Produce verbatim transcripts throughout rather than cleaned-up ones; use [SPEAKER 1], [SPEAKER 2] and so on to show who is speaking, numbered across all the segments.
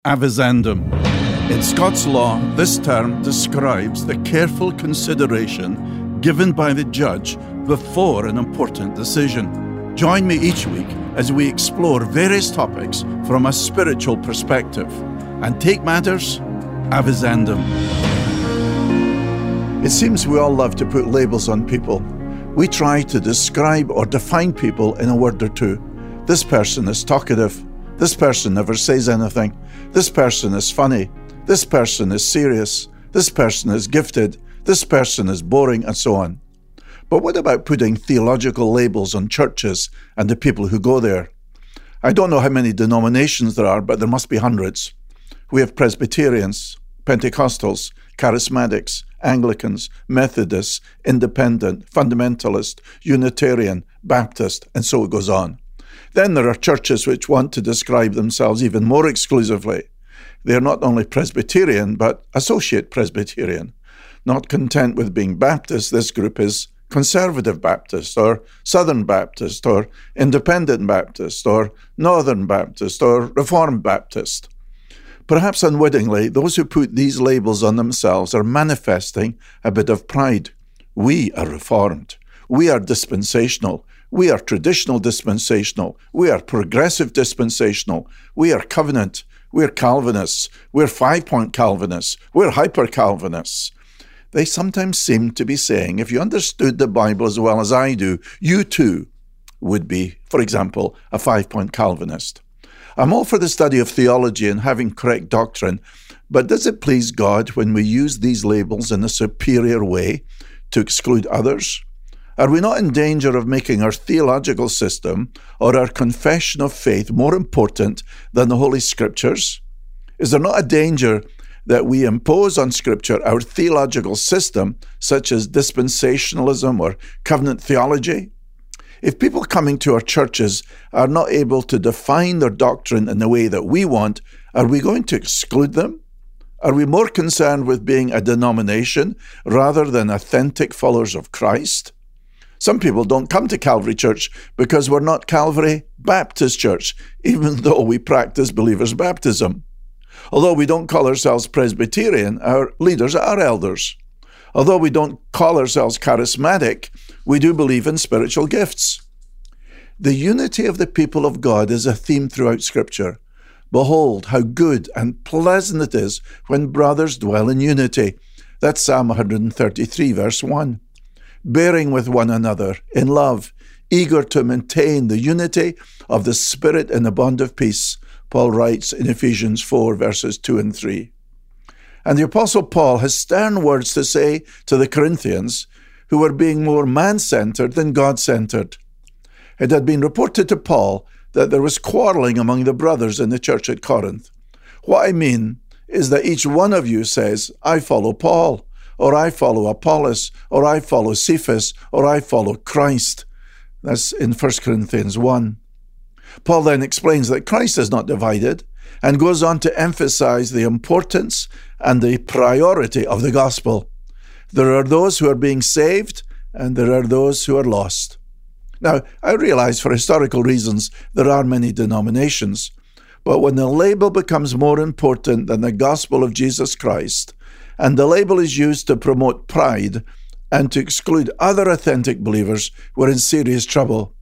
[SPEAKER 1] Avisendum. In Scots law, this term describes the careful consideration given by the judge before an important decision. Join me each week as we explore various topics from a spiritual perspective and take matters avisendum. It seems we all love to put labels on people. We try to describe or define people in a word or two. This person is talkative. This person never says anything. This person is funny. This person is serious. This person is gifted. This person is boring, and so on. But what about putting theological labels on churches and the people who go there? I don't know how many denominations there are, but there must be hundreds. We have Presbyterians, Pentecostals, Charismatics, Anglicans, Methodists, Independent, Fundamentalist, Unitarian, Baptist, and so it goes on. Then there are churches which want to describe themselves even more exclusively. They are not only Presbyterian, but Associate Presbyterian. Not content with being Baptist, this group is Conservative Baptist, or Southern Baptist, or Independent Baptist, or Northern Baptist, or Reformed Baptist. Perhaps unwittingly, those who put these labels on themselves are manifesting a bit of pride. We are Reformed. We are dispensational. We are traditional dispensational. We are progressive dispensational. We are covenant. We're Calvinists. We're five-point Calvinists. We're hyper-Calvinists. They sometimes seem to be saying, if you understood the Bible as well as I do, you too would be, for example, a five-point Calvinist. I'm all for the study of theology and having correct doctrine, but does it please God when we use these labels in a superior way to exclude others? Are we not in danger of making our theological system or our confession of faith more important than the Holy Scriptures? Is there not a danger that we impose on Scripture our theological system, such as dispensationalism or covenant theology? If people coming to our churches are not able to define their doctrine in the way that we want, are we going to exclude them? Are we more concerned with being a denomination rather than authentic followers of Christ? Some people don't come to Calvary Church because we're not Calvary Baptist Church, even though we practice believers' baptism. Although we don't call ourselves Presbyterian, our leaders are elders. Although we don't call ourselves charismatic, we do believe in spiritual gifts. The unity of the people of God is a theme throughout Scripture. Behold, how good and pleasant it is when brothers dwell in unity. That's Psalm one thirty-three, verse one. Bearing with one another in love, eager to maintain the unity of the Spirit in the bond of peace, Paul writes in Ephesians four, verses two and three. And the Apostle Paul has stern words to say to the Corinthians, who were being more man-centered than God-centered. It had been reported to Paul that there was quarreling among the brothers in the church at Corinth. What I mean is that each one of you says, I follow Paul, or I follow Apollos, or I follow Cephas, or I follow Christ. That's in First Corinthians one. Paul then explains that Christ is not divided and goes on to emphasize the importance and the priority of the gospel. There are those who are being saved and there are those who are lost. Now, I realize for historical reasons there are many denominations, but when the label becomes more important than the gospel of Jesus Christ, and the label is used to promote pride and to exclude other authentic believers, we're in serious trouble.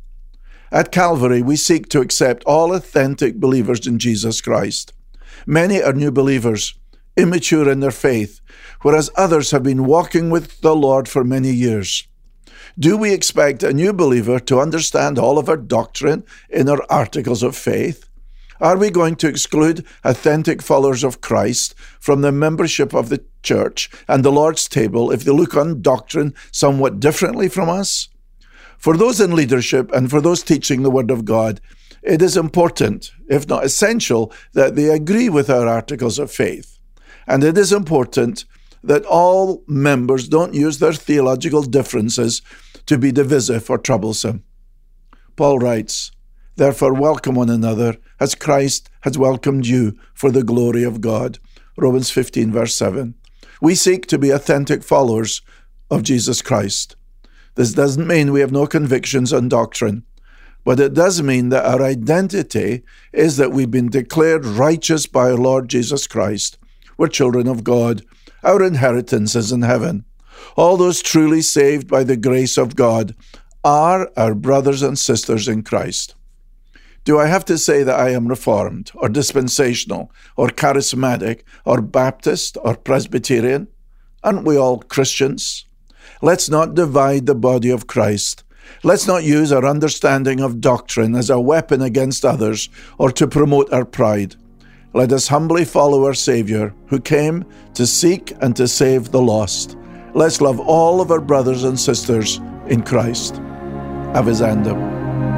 [SPEAKER 1] At Calvary, we seek to accept all authentic believers in Jesus Christ. Many are new believers, immature in their faith, whereas others have been walking with the Lord for many years. Do we expect a new believer to understand all of our doctrine in our articles of faith? Are we going to exclude authentic followers of Christ from the membership of the church and the Lord's table if they look on doctrine somewhat differently from us? For those in leadership and for those teaching the Word of God, it is important, if not essential, that they agree with our articles of faith. And it is important that all members don't use their theological differences to be divisive or troublesome. Paul writes, Therefore welcome one another as Christ has welcomed you for the glory of God. Romans fifteen, verse seven. We seek to be authentic followers of Jesus Christ. This doesn't mean we have no convictions on doctrine, But it does mean that our identity is that we've been declared righteous by our Lord Jesus Christ. We're children of God. Our inheritance is in heaven. All those truly saved by the grace of God are our brothers and sisters in Christ. Do I have to say that I am Reformed or dispensational or charismatic or Baptist or Presbyterian? Aren't we all Christians? Let's not divide the body of Christ. Let's not use our understanding of doctrine as a weapon against others or to promote our pride. Let us humbly follow our Savior, who came to seek and to save the lost. Let's love all of our brothers and sisters in Christ. Avizandum.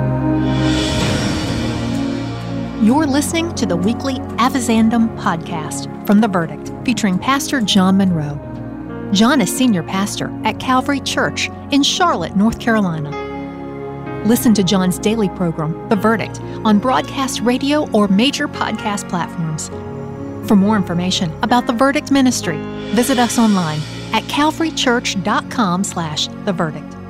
[SPEAKER 2] You're listening to the weekly Avizandum podcast from The Verdict, featuring Pastor John Monroe. John is senior pastor at Calvary Church in Charlotte, North Carolina. Listen to John's daily program, The Verdict, on broadcast radio or major podcast platforms. For more information about The Verdict Ministry, visit us online at calvarychurch.com slash The Verdict.